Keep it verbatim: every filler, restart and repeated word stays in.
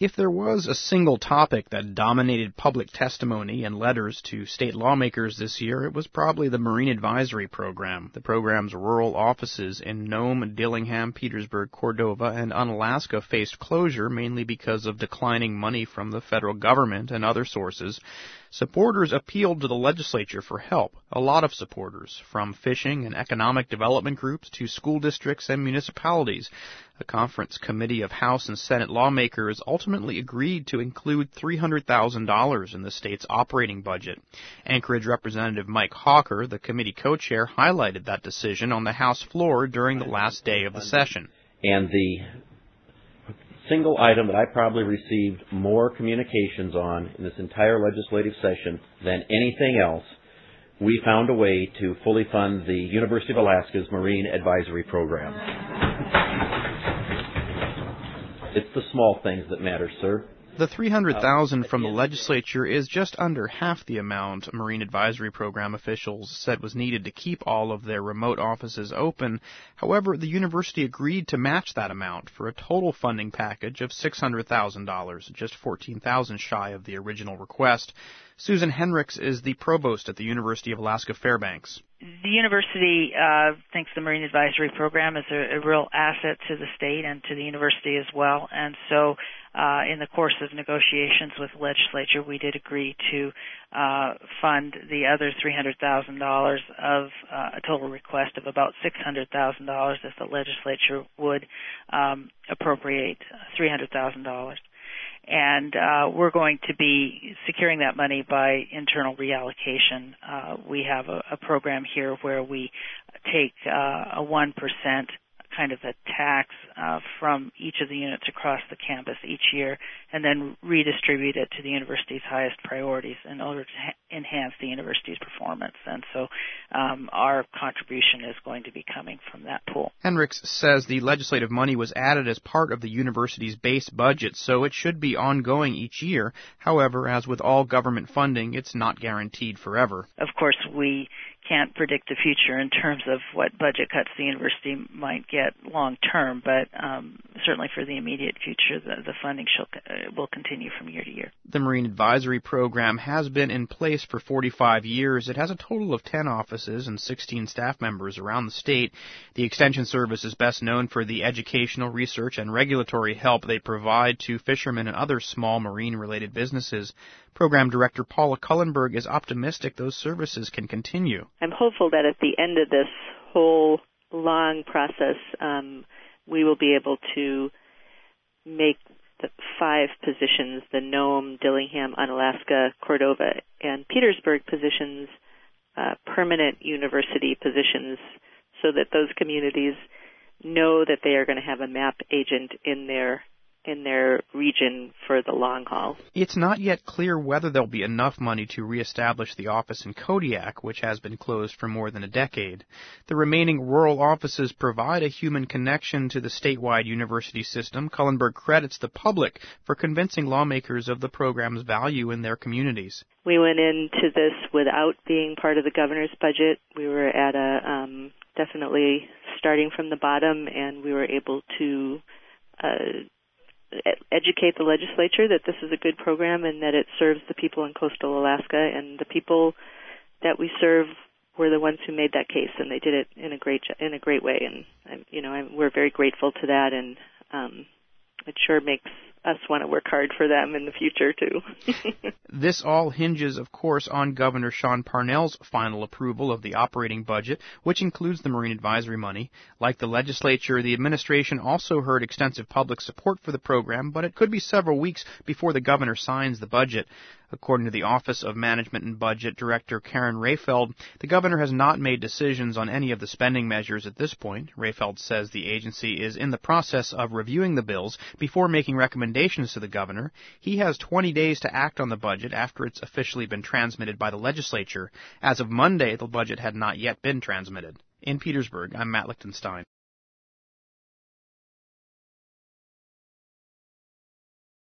If there was a single topic that dominated public testimony and letters to state lawmakers this year, it was probably the Marine Advisory Program. The program's rural offices in Nome, Dillingham, Petersburg, Cordova, and Unalaska faced closure mainly because of declining money from the federal government and other sources. Supporters appealed to the legislature for help. A lot of supporters, from fishing and economic development groups to school districts and municipalities. The conference committee of House and Senate lawmakers ultimately agreed to include three hundred thousand dollars in the state's operating budget. Anchorage Representative Mike Hawker, the committee co-chair, highlighted that decision on the House floor during the last day of the session. And the single item that I probably received more communications on in this entire legislative session than anything else, we found a way to fully fund the University of Alaska's Marine Advisory Program. It's the small things that matter, sir. The three hundred thousand dollars from the legislature is just under half the amount Marine Advisory Program officials said was needed to keep all of their remote offices open. However, the university agreed to match that amount for a total funding package of six hundred thousand dollars, just fourteen thousand dollars shy of the original request. Susan Henricks is the provost at the University of Alaska Fairbanks. The university uh, thinks the Marine Advisory Program is a, a real asset to the state and to the university as well. And so uh, in the course of negotiations with the legislature, we did agree to uh, fund the other three hundred thousand dollars of uh, a total request of about six hundred thousand dollars if the legislature would um, appropriate three hundred thousand dollars. And uh, we're going to be securing that money by internal reallocation. Uh, we have a, a program here where we take uh, a one percent kind of a tax uh, from each of the units across the campus each year and then redistribute it to the university's highest priorities in order to ha- enhance the university's performance. And so um, our contribution is going to be coming from that pool. Henricks says the legislative money was added as part of the university's base budget, so it should be ongoing each year. However, as with all government funding, it's not guaranteed forever. Of course, we can't predict the future in terms of what budget cuts the university might get long term, but um, certainly for the immediate future, the, the funding shall, uh, will continue from year to year. The Marine Advisory Program has been in place for forty-five years. It has a total of ten offices and sixteen staff members around the state. The Extension Service is best known for the educational, research, and regulatory help they provide to fishermen and other small marine-related businesses. Program Director Paula Cullenberg is optimistic those services can continue. I'm hopeful that at the end of this whole long process, um, we will be able to make the five positions, the Nome, Dillingham, Unalaska, Cordova, and Petersburg positions, uh, permanent university positions, so that those communities know that they are going to have a MAP agent in their in their region for the long haul. It's not yet clear whether there'll be enough money to reestablish the office in Kodiak, which has been closed for more than a decade. The remaining rural offices provide a human connection to the statewide university system. Cullenberg credits the public for convincing lawmakers of the program's value in their communities. We went into this without being part of the governor's budget. We were at a um, definitely starting from the bottom, and we were able to uh, educate the legislature that this is a good program and that it serves the people in coastal Alaska, and the people that we serve were the ones who made that case, and they did it in a great in a great way. And I'm, you know, I'm, we're very grateful to that, and um, it sure makes us want to work hard for them in the future, too. This all hinges, of course, on Governor Sean Parnell's final approval of the operating budget, which includes the Marine Advisory money. Like the legislature, the administration also heard extensive public support for the program, but it could be several weeks before the governor signs the budget. According to the Office of Management and Budget Director Karen Rayfeld, the governor has not made decisions on any of the spending measures at this point. Rayfeld says the agency is in the process of reviewing the bills before making recommendations to the governor. He has twenty days to act on the budget after it's officially been transmitted by the legislature. As of Monday, the budget had not yet been transmitted. In Petersburg, I'm Matt Lichtenstein.